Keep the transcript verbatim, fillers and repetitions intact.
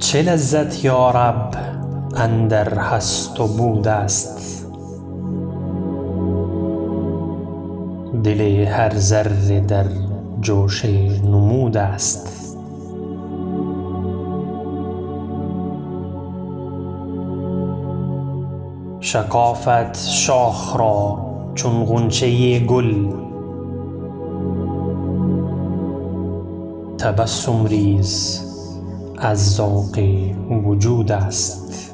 چه لذت یارب اندر هست و بود است، دل هر ذره در جوش نمود است. شکافد شاخ را چون غنچه گل، تبسم ریز از ذوق وجود است.